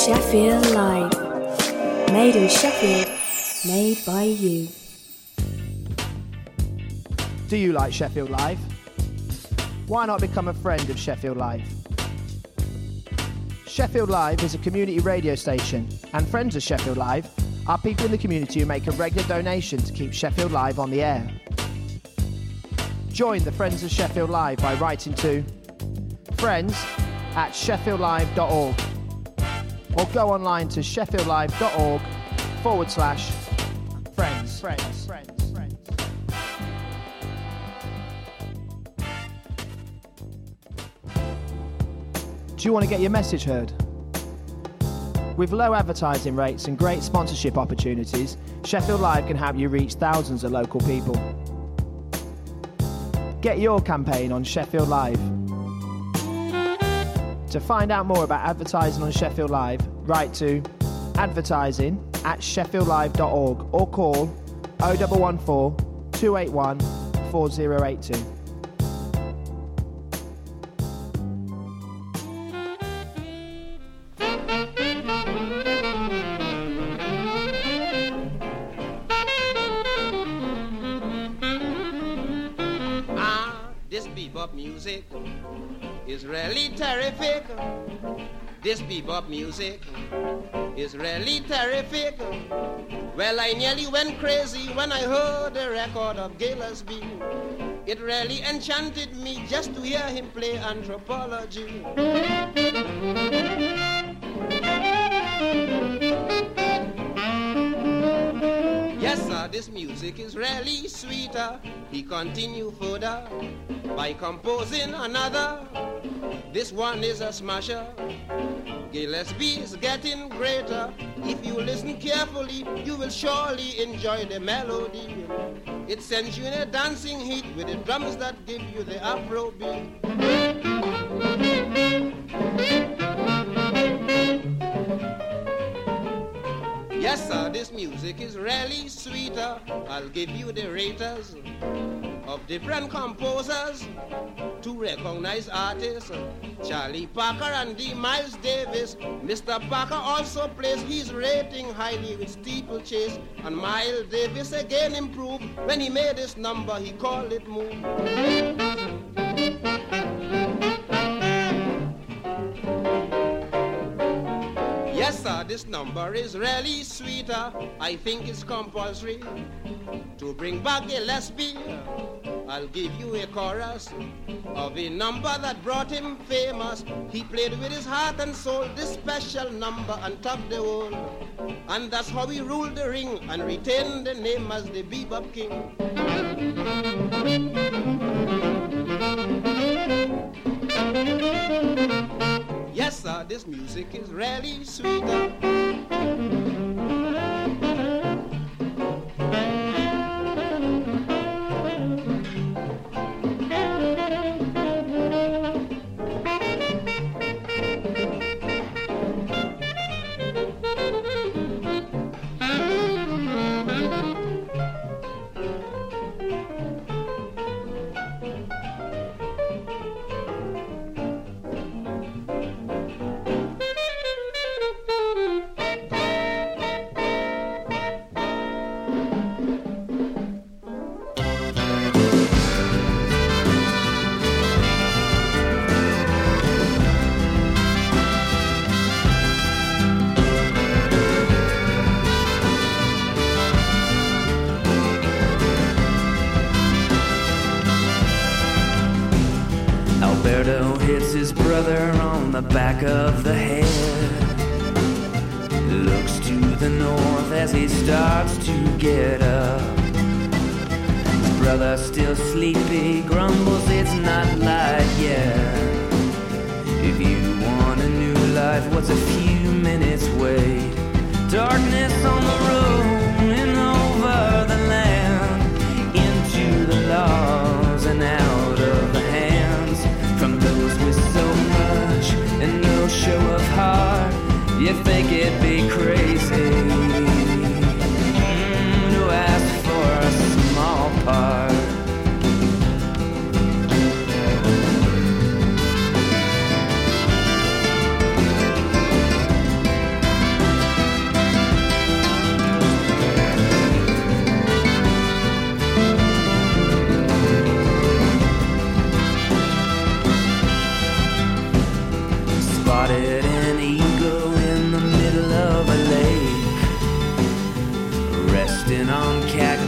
Sheffield Live. Made in Sheffield, made by you. Do you like Sheffield Live? Why not become a friend of Sheffield Live? Sheffield Live is a community radio station, and friends of Sheffield Live are people in the community who make a regular donation to keep Sheffield Live on the air. Join the Friends of Sheffield Live by writing to friends@sheffieldlive.org or go online to sheffieldlive.org/friends. Do you want to get your message heard? With low advertising rates and great sponsorship opportunities, Sheffield Live can help you reach thousands of local people. Get your campaign on Sheffield Live. To find out more about advertising on Sheffield Live, write to advertising@sheffieldlive.org or call 0114 281 4082. Music is really terrific. This bebop music is really terrific. Well, I nearly went crazy when I heard the record of Gillespie. It really enchanted me just to hear him play Anthropology. Yes, sir, this music is really sweeter. He continued further by composing another. This one is a smasher. Gillespie is getting greater. If you listen carefully, you will surely enjoy the melody. It sends you in a dancing heat with the drums that give you the Afro beat. Yes, sir, this music is really sweeter. I'll give you the raters of different composers, two recognized artists, Charlie Parker and D. Miles Davis. Mr. Parker also plays his rating highly with Steeplechase, and Miles Davis again improved when he made this number, he called it Move. Yes, sir, this number is really sweeter. I think it's compulsory to bring back Gillespie. I'll give you a chorus of a number that brought him famous. He played with his heart and soul this special number and topped the world. And that's how he ruled the ring and retained the name as the Bebop King. Yes, sir, this music is really sweeter. Alberto hits his brother on the back of the head. Looks to the north as he starts to get up. His brother, still sleepy, grumbles it's not light yet. If you want a new life, what's a few minutes wait? Darkness on the road and over the land, into the laws and out of the hands from those with so much and no show of heart. You think it'd be crazy to ask for a small part.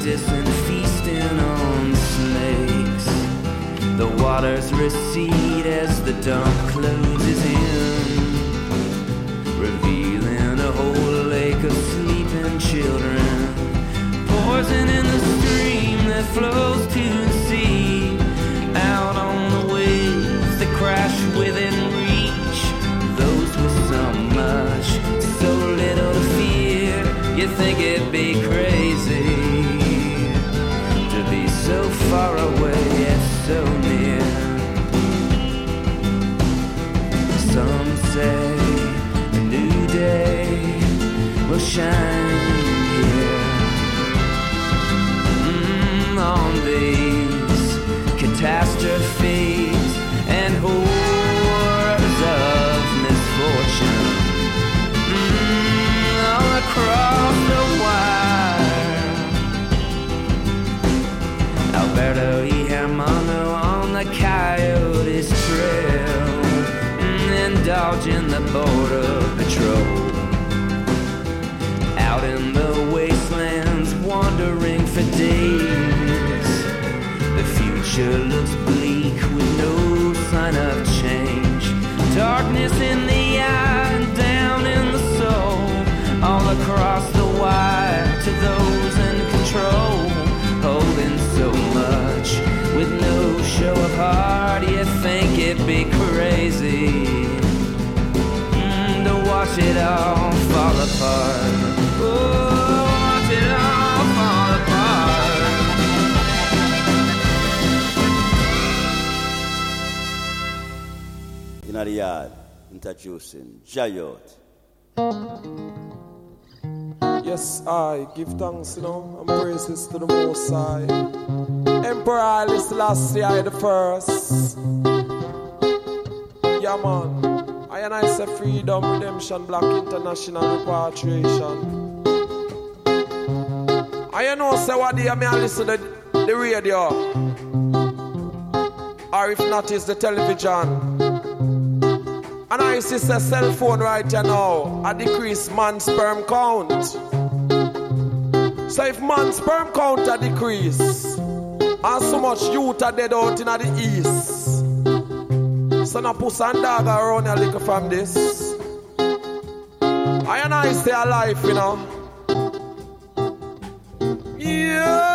practice and feasting on snakes. The waters recede as the dawn closes in, revealing a whole lake of sleeping children. Poison in the stream that flows to the sea, out on the waves that crash within reach. Those with so much, so little to fear, you think it'd be crazy to be so far away yet so near. Some say a new day will shine here. On these catastrophes and horrors of misfortune, all across the wire. Alberto E. Hermano on the Coyotes trail, indulging the border patrol. Out in the wastelands, wandering for days. The future looks bleak with no sign of change. Darkness in the eye and down in the soul, all across the wire to those in control, holding so much with no show of heart. You think it'd be crazy to watch it all fall apart. Oh, watch it all fall apart. In the yard, introducing Jayot. Yes, I give thanks, and praises to the Most High. Emperor Haile Selassie the First. Yeah, man. I say freedom, redemption, black international repatriation. I know say what day I listen to the radio, or if not, it's the television. And I see a cell phone right here now, I decrease man's sperm count. So if man's sperm count a decrease, and so much youth are dead out in the east, so now puss and dog around a little from this. I stay alive, you know. Yeah,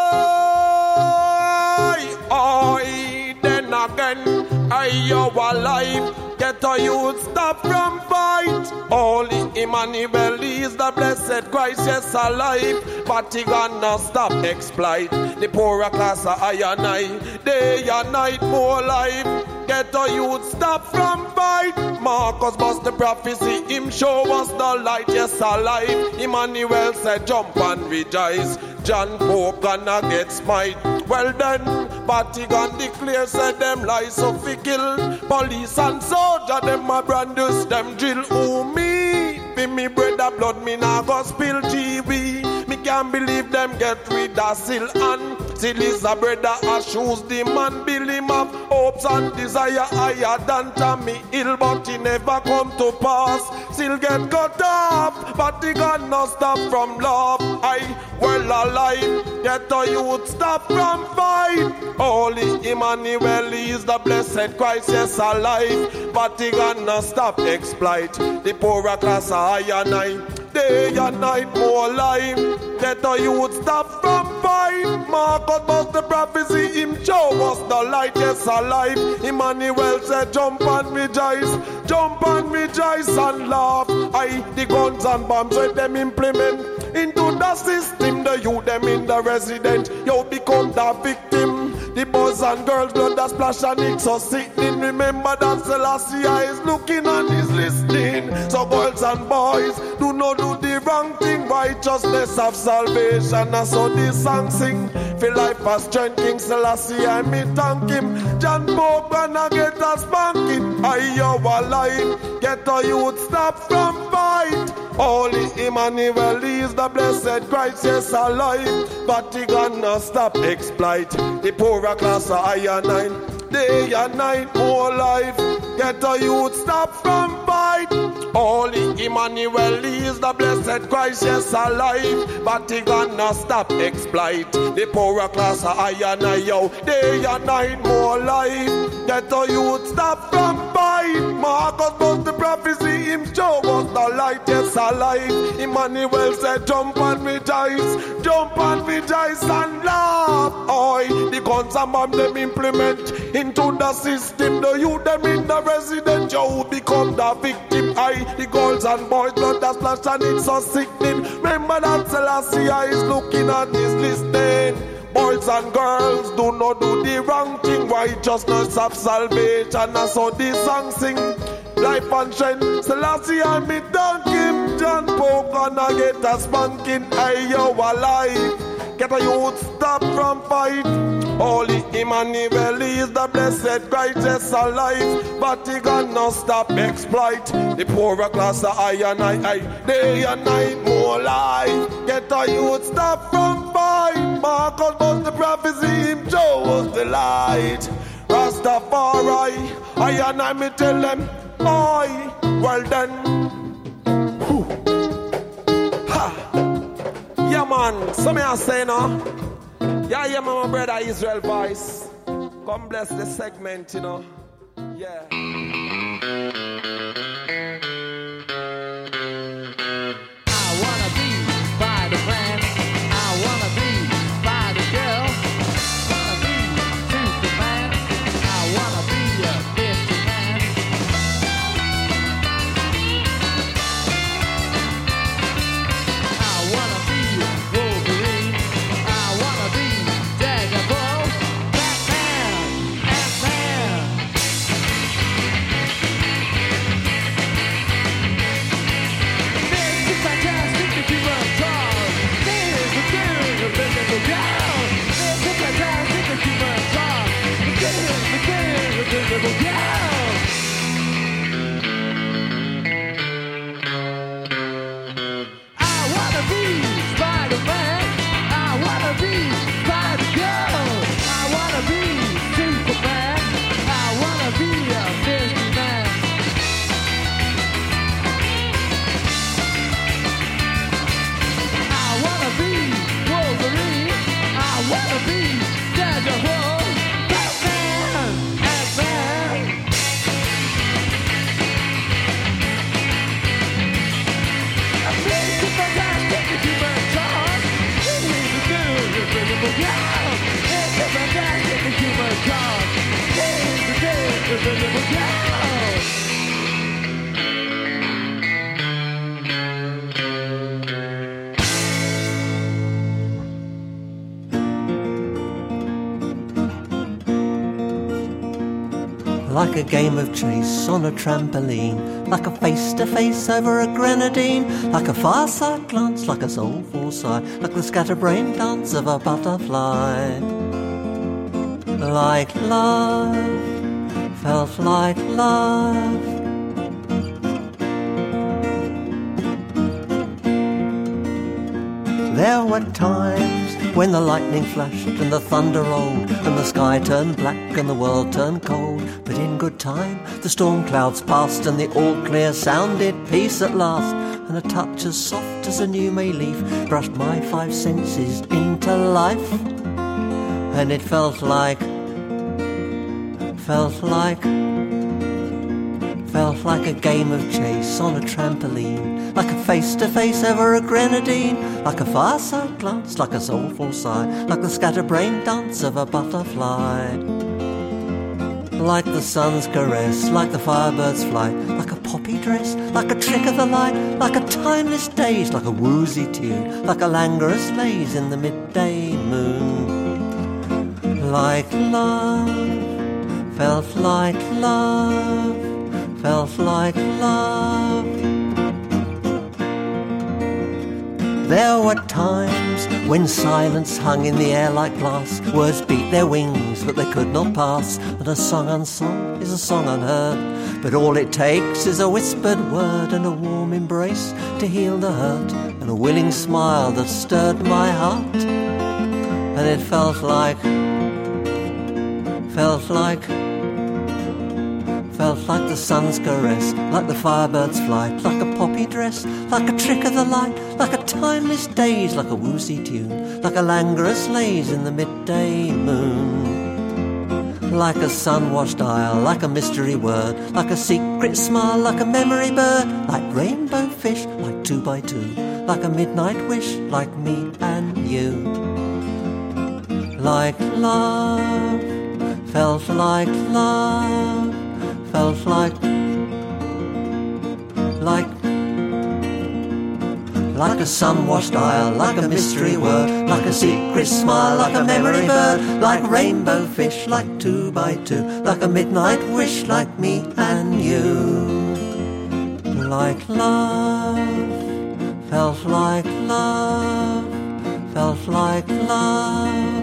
then again, you're alive. Get a youth stop from fight. Only Emmanuel is the blessed Christ, yes alive. But he gonna stop exploit the poorer class of I and I. Day and night more life. Get a youth stop from fight. Marcus bust the prophecy, him show us the light, yes alive. Emmanuel said jump and rejoice. John Pope gonna get smite. Well then, but he gonna declare said them lies so fi kill. Police and soldier them a brandus them drill. Who me? Fi me brother blood me nah go spill TV. Me can't believe them get rid of Sil and Sil is a brother a shoes the man bill him up. Hopes and desire higher than Tommy Hill, but he never come to pass. Sil get cut off, but he gonna stop from love. I well alive, get a youth stop from fight. Holy Emmanuel is the blessed Christ, yes alive. But he gonna stop exploit the poorer class I and I. Day and night more life. Get a youth stop from fight. Marcus bust the prophecy, him show us the light, yes alive. Emmanuel said jump and rejoice. Jump and rejoice and laugh. I the guns and bombs let them implement into the system. The youth them in the resident, you become the victim. The boys and girls blood that splash and it's so sickening. Remember that Selassie is looking and is listening. So girls and boys, do not do the wrong thing. Righteousness of salvation, and so this song sing. Feel life as strength, King Selassie, I me thank him. John Pope gonna get a spanking. I you alive, get a youth stop from fight. Holy Emmanuel is the blessed Christ, yes alive. But he gonna stop exploit the poorer class of I and I. Day and night more life. Get a youth stop from fight. Holy Emmanuel is the blessed Christ, yes, alive. But he gonna stop exploit the poorer class of I and I, yo. Day and night more life. Get the youth stop from fight. Marcus was the prophecy, him show was the light, yes, alive. Emmanuel said, jump and rejoice, and laugh. Oi, the guns and bomb them implement into the system. The youth them in the resident, you become the victim. The girls and boys blood that splash and it's so sickening. Remember that Selassie is looking at this listening. Boys and girls, do not do the wrong thing. Righteousness of salvation, and so this song sing. Life and strength, Selassie and me donkey. John Pope gonna get a spanking. Hey, yo, alive. Get a youth stop from fight. Holy Emmanuel is the blessed Christ, yes, alive. But he gonna stop exploit the poorer class of I and I. Day and night more life. Get a youth stop from fight. Marcus was the prophecy, him Joe was the light. Rastafari, I and I me tell them, boy, well done. Whew. Ha. Yeah, man, so me I say now. Yeah, my brother Israel voice. Come bless the segment, you know. Yeah. I wanna be by the man. I wanna be by the girl. I wanna be Superman. I wanna be a busy man. I wanna be Wolverine. I wanna be Daredevil, Batman, Ant-Man. Mr. Fantastic, the human dog. There's the king of the girl. Mr. Fantastic, the human dog. There's the king of the girl. I wanna be Spider-Man. I wanna be Spider-Girl. I wanna be Superman. I wanna be a businessman. I wanna be Wolverine. I wanna be Daredevil, Batman, Ant-Man. Mr. Fantastic, the human dog. He's the dude, the invisible girl. Mr. Fantastic, the human dog. He's the dude, the invisible girl. Like a game of chase on a trampoline, like a face-to-face over a grenadine, like a far-sight glance, like a soulful sigh, like the scatterbrain dance of a butterfly. Like love, felt like love. There were times when the lightning flashed and the thunder rolled and the sky turned black and the world turned cold. But in good time the storm clouds passed and the all-clear sounded peace at last. And a touch as soft as a new May leaf brushed my five senses into life. And it felt like a game of chase on a trampoline, like a face-to-face over a grenadine, like a far-sight glance, like a soulful sigh, like the scatterbrain dance of a butterfly. Like the sun's caress, like the firebird's flight, like a poppy dress, like a trick of the light, like a timeless daze, like a woozy tune, like a languorous laze in the midday moon. Like love, felt like love, felt like love. There were times when silence hung in the air like glass. Words beat their wings, but they could not pass. And a song unsung is a song unheard. But all it takes is a whispered word and a warm embrace to heal the hurt, and a willing smile that stirred my heart. And it felt like Felt like the sun's caress, like the firebird's flight, like a poppy dress, like a trick of the light, like a timeless daze, like a woozy tune, like a languorous laze in the midday moon. Like a sun-washed isle, like a mystery word, like a secret smile, like a memory bird, like rainbow fish, like 2 by 2, like a midnight wish, like me and you. Like love, felt like love, felt like a sun-washed isle, like a mystery word, like a secret smile, like a memory bird, like rainbow fish, like 2 by 2, like a midnight wish, like me and you. Like love, felt like love, felt like love.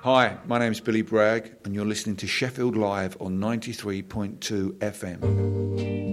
Hi, my name's Billy Bragg, and you're listening to Sheffield Live on 93.2 FM.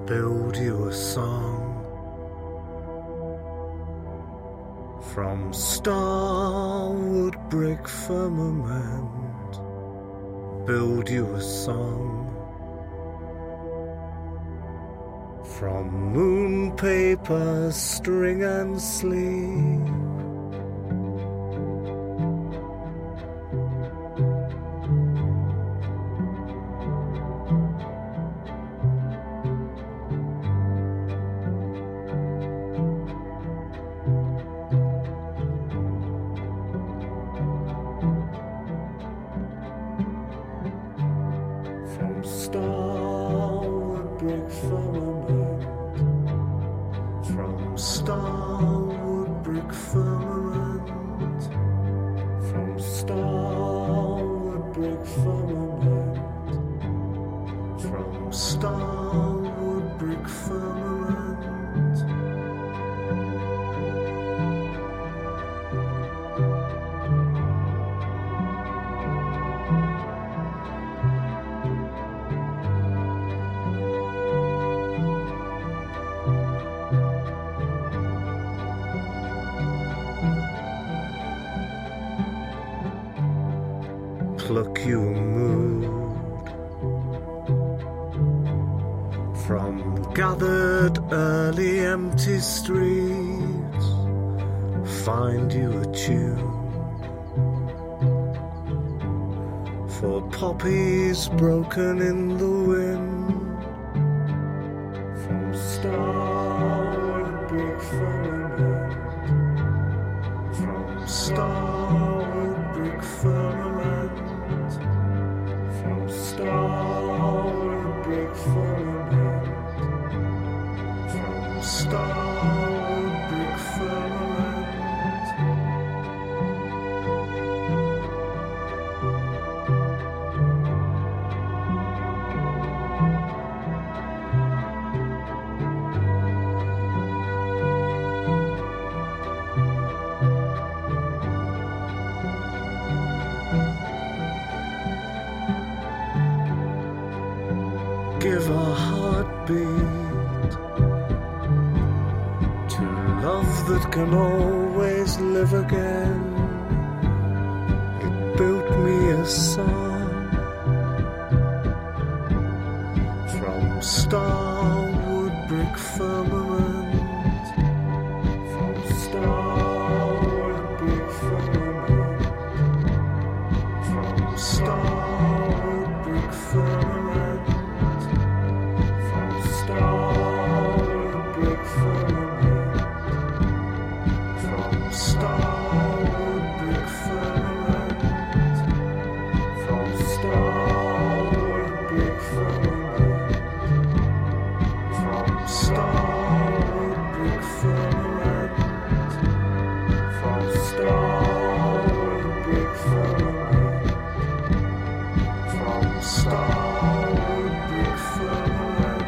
build you a song from starwood brick firmament, build you a song from moon paper, string and sleeve. Pluck you a mood from gathered early empty streets, find you a tune for poppies broken in the wind, from starwood brick firmament, from starwood brick firmament, from starwood brick firmament, from starwood brick firmament. Give a heartbeat to love that can always live again. It built me a song from starwood brick firmament, from starwood brick firmament, from starwood brick firmament. Starwood brick firmament, from starwood brick firmament, from starwood brick firmament, from starwood brick firmament, from starwood brick firmament, from starwood brick firmament.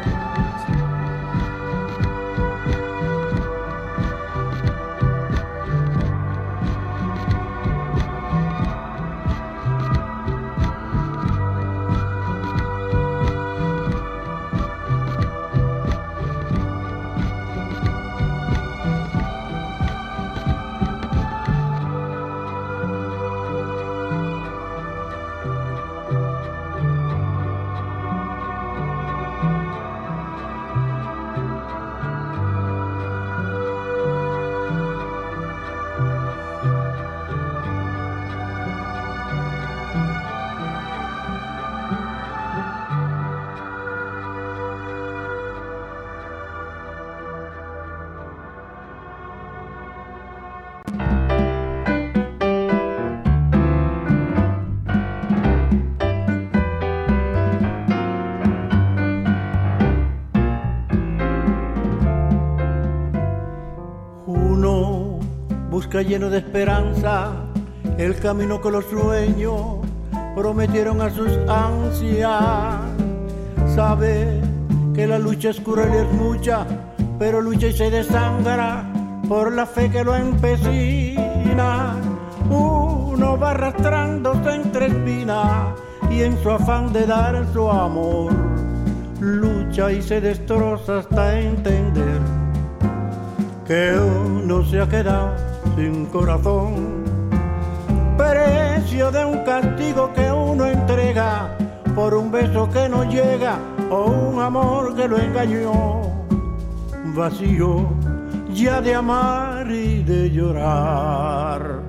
Busca lleno de esperanza el camino que los sueños prometieron a sus ansias. Sabe que la lucha es cruel y es mucha, pero lucha y se desangra por la fe que lo empecina. Uno va arrastrándose entre espinas y en su afán de dar su amor lucha y se destroza hasta entender que uno se ha quedado sin corazón, precio de un castigo que uno entrega por un beso que no llega o un amor que lo engañó, vacío ya de amar y de llorar,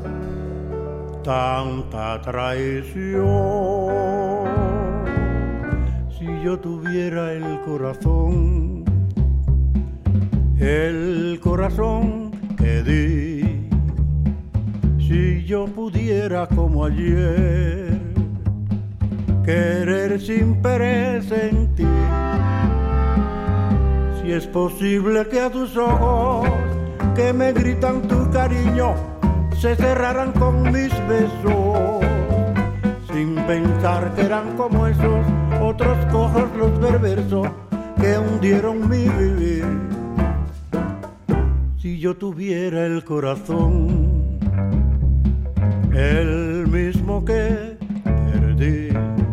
tanta traición. Si yo tuviera el corazón que di, si yo pudiera como ayer querer sin presentir, si es posible que a tus ojos que me gritan tu cariño se cerraran con mis besos, sin pensar que eran como esos otros cojos los perversos que hundieron mi vivir. Si yo tuviera el corazón, el mismo que perdí,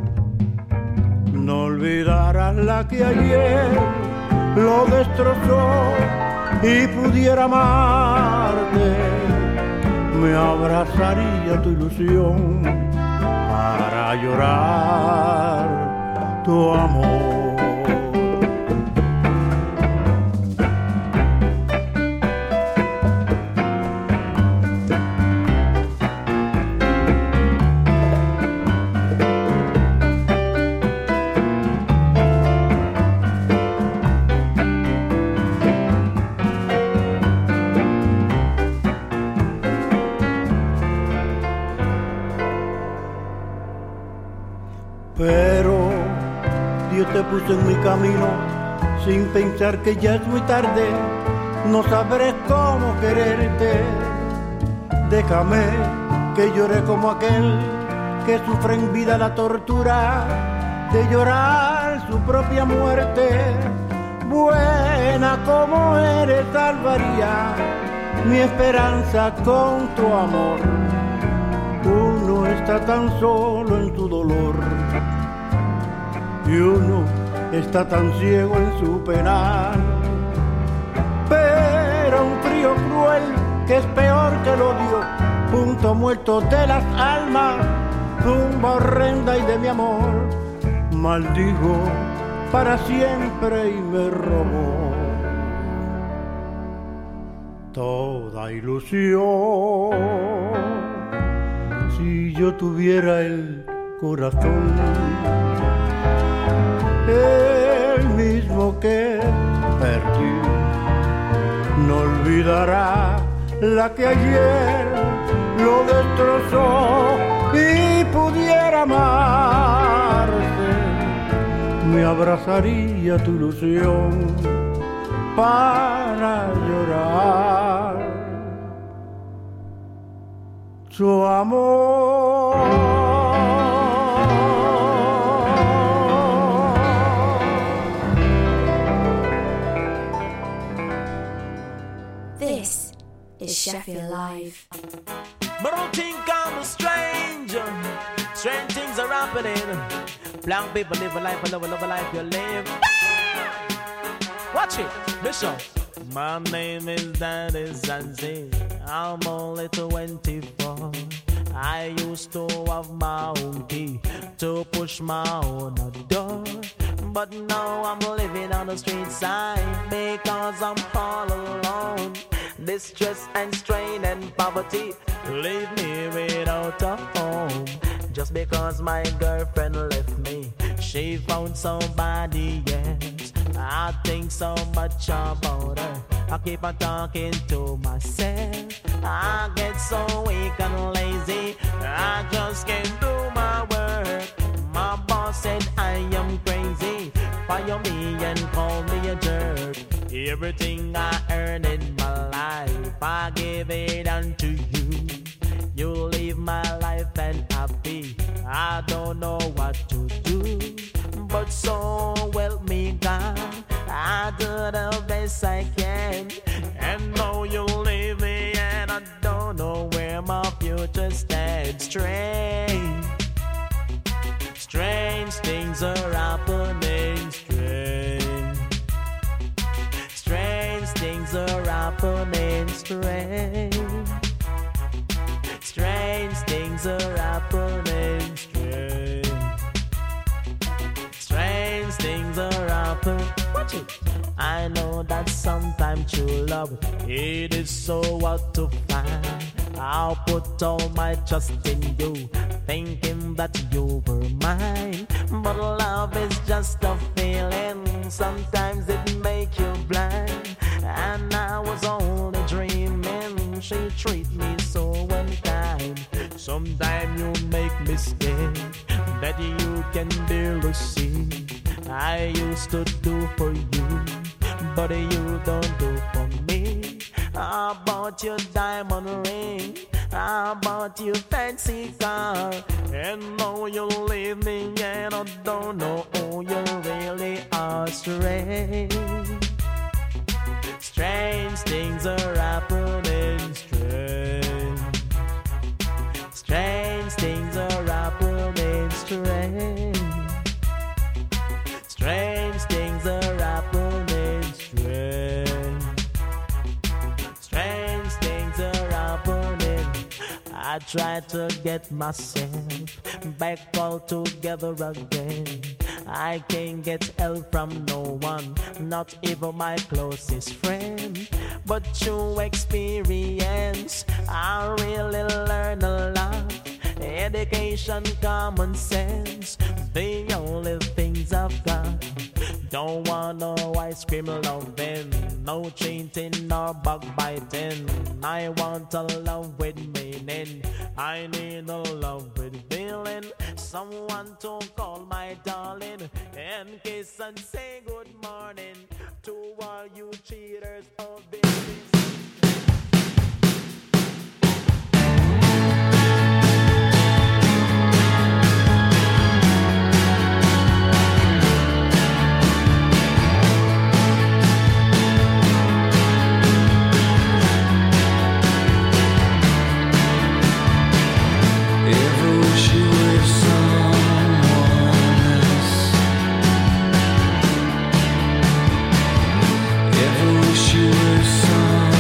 no olvidara la que ayer lo destrozó y pudiera amarte, me abrazaría tu ilusión para llorar tu amor. Pero Dios te puso en mi camino sin pensar que ya es muy tarde, no sabré cómo quererte. Déjame que llore como aquel que sufre en vida la tortura de llorar su propia muerte. Buena como eres, salvaría mi esperanza con tu amor. Uno está tan solo en su dolor y uno está tan ciego en su penal. Pero un frío cruel que es peor que el odio, punto muerto de las almas, tumba horrenda y de mi amor, maldigo para siempre y me robó toda ilusión. Si yo tuviera el corazón, el mismo que perdí, no olvidará la que ayer lo destrozó y pudiera amarte, me abrazaría tu ilusión para llorar su amor. This is Sheffield Live. But don't think I'm a stranger. Strange things are happening. Black people live a life, love a life you live. Watch it, Bishop. My name is Daddy Zanzi. I'm only 24. I used to have my own key to push my own door. But now I'm living on the street side because I'm all alone. Distress and strain and poverty leave me without a home. Just because my girlfriend left me, she found somebody else. I think so much about her, I keep on talking to myself. I get so weak and lazy, I just can't do my work. My boss said I am crazy, fire me and call me a jerk. Everything I earn in my life, I give it unto you. You live my life and happy, I don't know what to do. But so help me God, I do the best I can. And now you leave me and I don't know where my future stands. Strange things are happening. Strange apple. Watch it. I know that sometimes true love, it is so hard to find. I'll put all my trust in you, thinking that you were mine. But love is just a feeling, sometimes it make you blind. And I was only dreaming, she treat me so unkind. Sometimes you make mistake that you can barely see. I used to do for you, but you don't do for me. I bought your diamond ring, I bought your fancy car, and now you leave me and I don't know who you really are. Strange things are happening, strange things are happening, strange things are happening, strange things are happening. I try to get myself back all together again. I can't get help from no one, not even my closest friend. But through experience, I really learn a lot. Education, common sense, the only things I've got. Don't want no ice cream loving, no cheating nor backbiting. I want a love with meaning, I need a love with feeling. Someone to call my darling and kiss and say good morning to all you cheaters of babies. Ever wish you were someone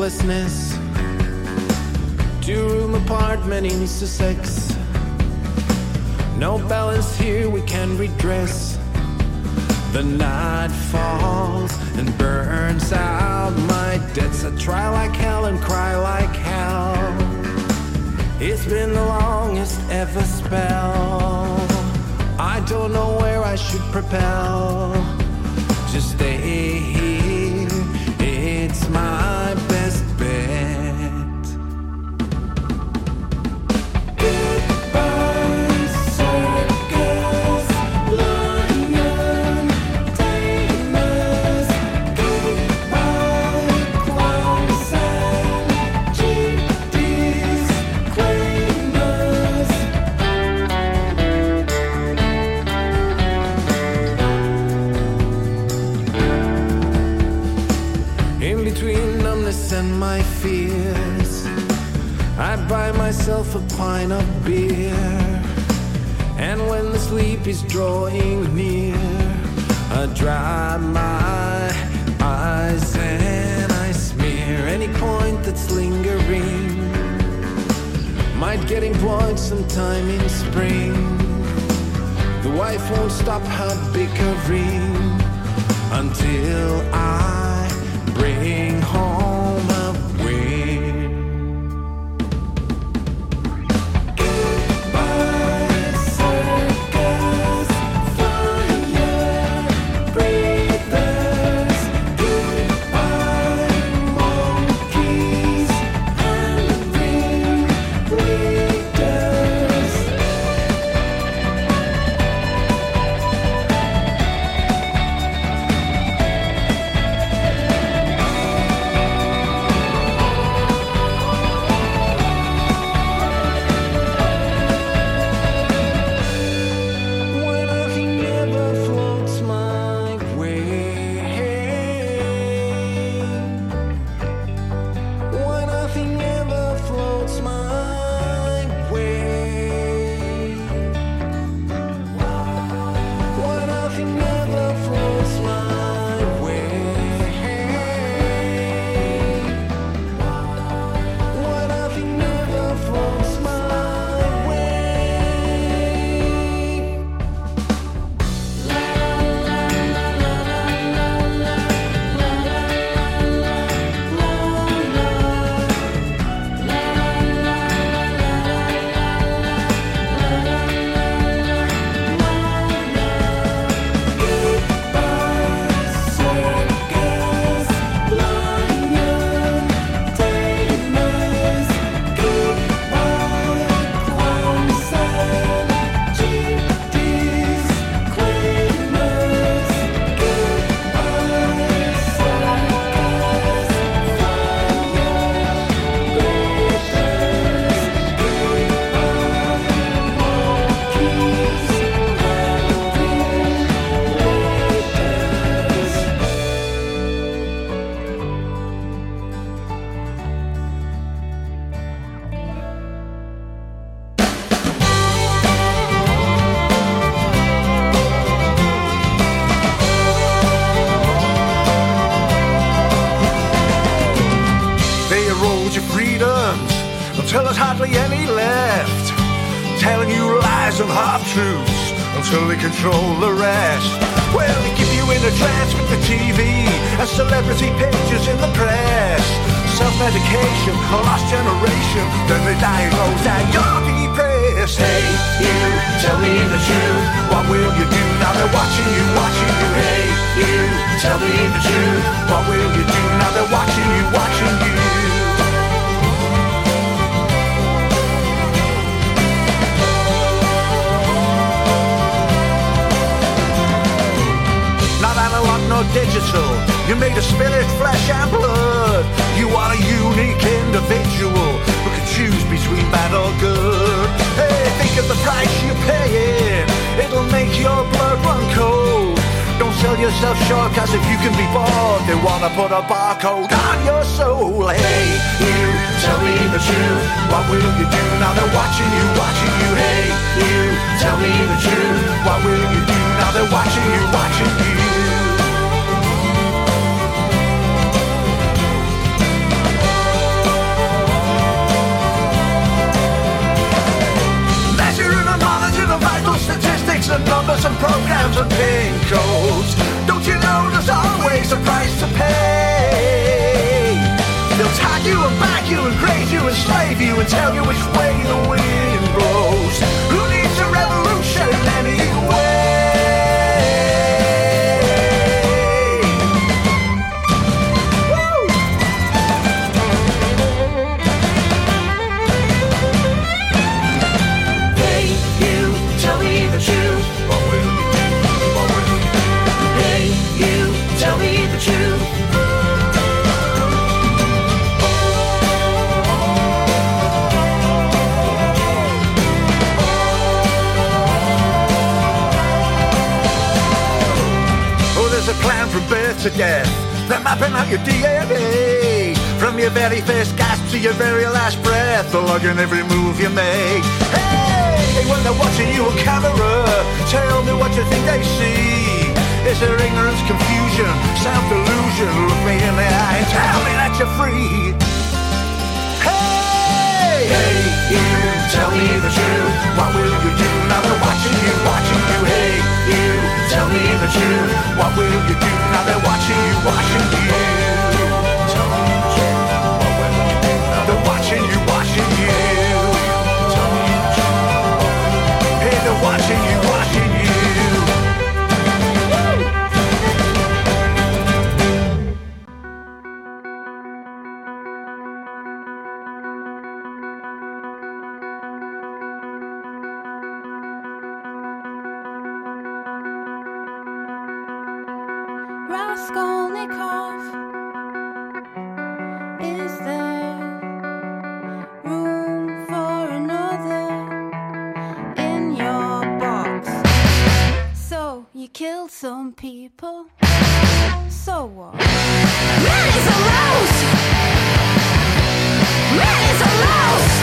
restlessness. 2-room apartment in Sussex. No balance here we can redress. The night falls and burns out my debts. I try like hell and cry like hell. It's been the longest ever spell. I don't know where I should propel. Just stay here, it's my best bet. Goodbye, circus, lion, tamers. Goodbye, quiescent, gypsies, claimers. In between numbness and my fears, I buy myself a pint of beer. And when the sleep is drawing near, I dry my eyes and I smear any point that's lingering. Might get employed sometime in spring. The wife won't stop her bickering until I bring home a win. Goodbye, circus, fire breathers. Goodbye, monkeys and ring readers. When nothing ever floats my way. When nothing ever floats my way. When nothing ever floats my way. When nothing ever floats my way. Circus, lion, tamers. Goodbye, quiescent, gypsies, claimers. Goodbye, circus, fire breathers. Goodbye, monkeys and ring readers. They erode your freedoms until there's hardly any left, telling you lies and half-truths until they control the rest. Well, they keep you in a trance with the TV and celebrity pictures in the press. Self-medication, a lost generation, then they diagnose that you're depressed. Hey, you, tell me the truth, what will you do now they're watching you, watching you? Hey, you, tell me the truth, what will you do now they're watching you, watching you? Not analog nor digital, you're made of spirit, flesh and blood. You are a unique individual who can choose between bad or good. Hey, think of the price you're paying, it'll make your blood run cold. Don't sell yourself short, cause if you can be bought, they wanna put a barcode on your soul. Hey, you, tell me the truth, what will you do now they're watching you, watching you? Hey, you, tell me the truth, what will you do now they're watching you, watching you? programs and pin codes. Don't you know there's always a price to pay? They'll tag you and bag you and grade you and slave you and tell you which way the wind blows. Who needs a revolution anyway? From birth to death, they're mapping out your DNA. From your very first gasp to your very last breath, they're logging every move you make. Hey, when they're watching you on camera, tell me what you think they see. Is there ignorance, confusion, self-delusion? Look me in the eye and tell me that you're free. Hey, hey, you, tell me the truth. What will you do now they're watching you, watching you? Hey, you, tell me the truth. What will you do now they're watching you, watching you? Tell me the truth. What will you do now they're watching you, watching you? Tell me the truth. Hey, they're watching you, watching you. Raskolnikov, is there room for another in your box? So you killed some people, so what? Man is a louse! Man is a louse!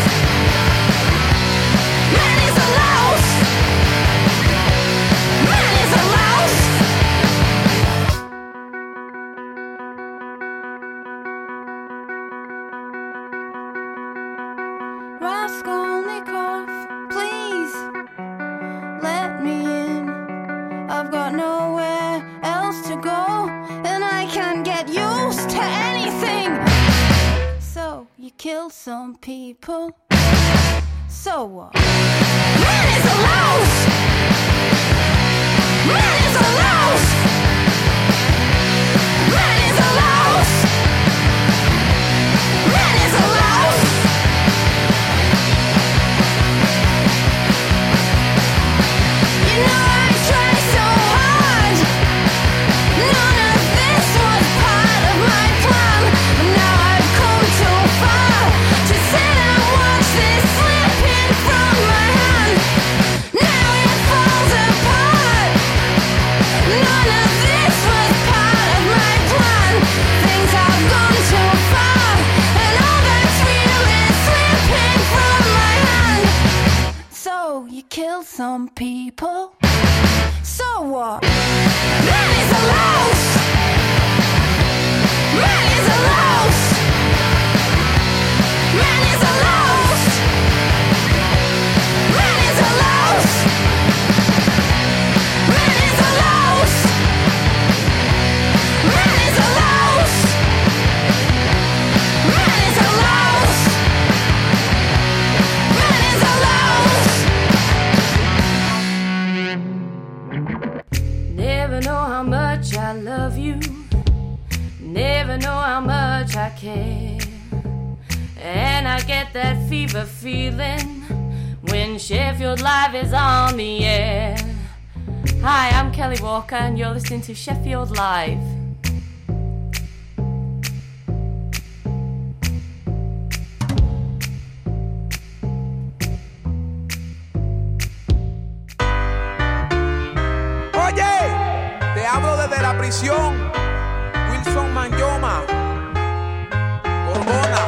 Man is a louse! Man is a louse! Raskolnikov, please let me in. I've got nowhere else to go, and I can't get used to anything. So you killed some people, so what? Man is a louse! Man is a louse! Man is a louse! Man is a louse! You know I tried so hard. None of this was part of my plan, but now I've come too far to sit and watch this slipping from my hand. Now it falls apart. None of this was part of my plan. Things have gone too far, and all that's real is slipping from my hand. So you killed some people, so what? Man is a louse! Man is a louse! Man is a louse! Man is a louse! Man is a louse! Man is a louse! Man is a louse! Man is a louse! Never know how much I love you. Never know how much I care. And I get that fever feeling when Sheffield Live is on the air. Hi, I'm Kelly Walker and you're listening to Sheffield Live. Desde la prisión, Wilson Manyoma, Gorgona.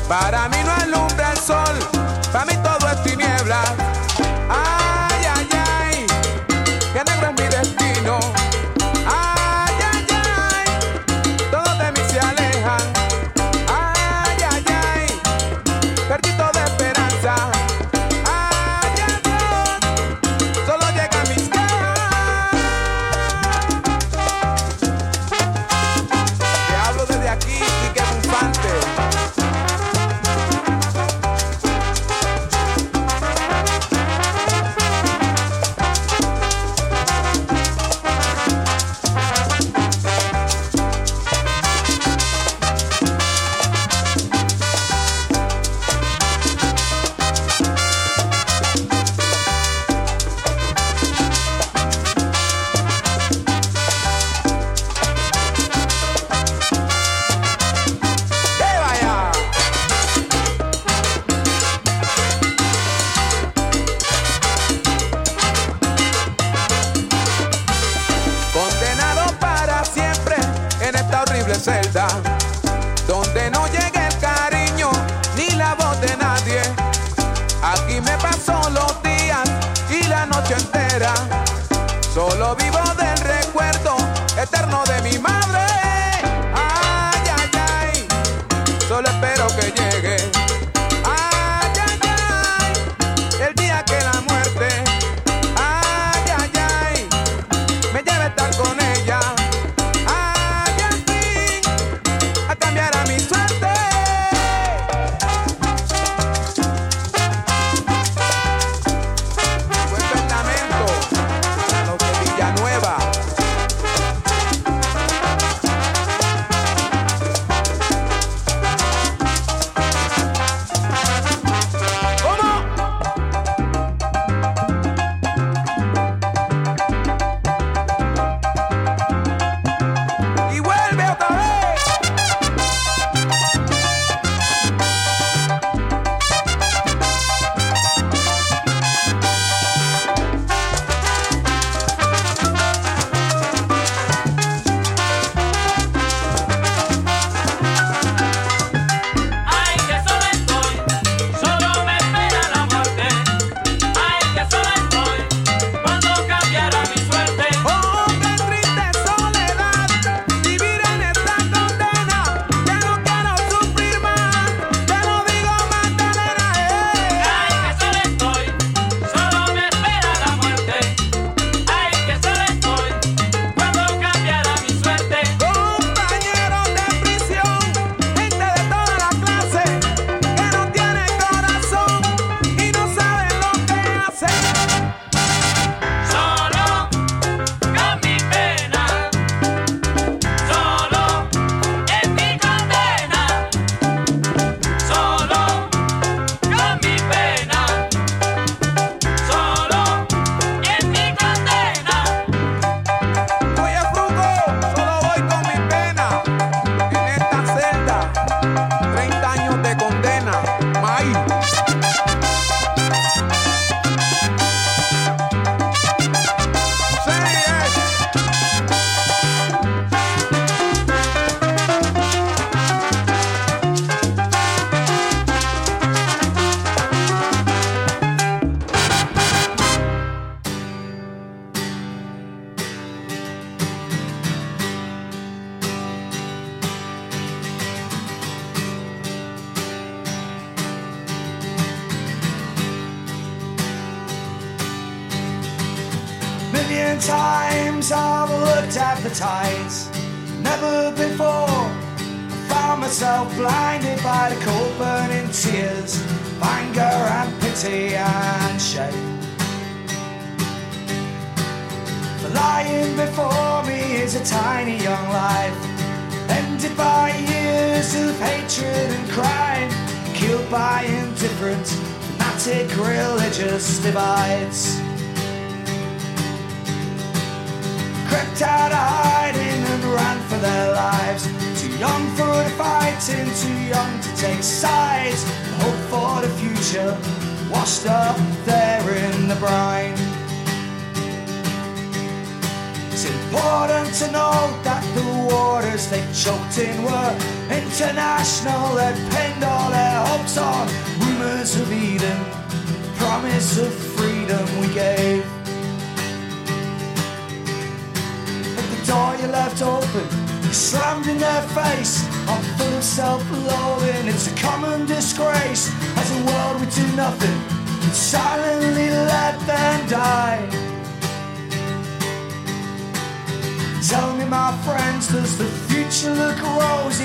Para mí no alumbra el sol, para mí todo es tiniebla. Ay, ay, ay, que negro es mi destino. Ay, ay, ay, todos de mí se alejan. Ay, ay, ay, perdí toda esperanza. Ay, ay, Dios, solo llegan mis quejas. Te hablo desde aquí y que bufante. Celda, donde no llega el cariño ni la voz de nadie. Aquí me paso los días y la noche entera. Solo vivo del recuerdo eterno de mi madre. Ay, ay, ay, solo espero que llegue. Ay, ay, ay, el día que la muerte, ay, ay, ay, me lleve a estar con ella. Cambiará mi suerte. Buen lamento a los de Villanueva. Y vuelve otra vez. Million times I've looked at the tides. Never before I found myself blinded by the cold burning tears of anger and pity and shame. The lying before me is a tiny young life, ended by years of hatred and crime, killed by indifferent, fanatic religious divides. Crept out of hiding and ran for their lives. Too young for the fighting, too young to take sides. Hope for the future, washed up there in the brine. It's important to know that the waters they choked in were international. They pinned all their hopes on rumors of Eden, promise of freedom we gave. But the door you left open, you slammed in their face. I'm full of self-loathing, it's a common disgrace. As a world we do nothing, and silently let them die. Tell me, my friends, does the future look rosy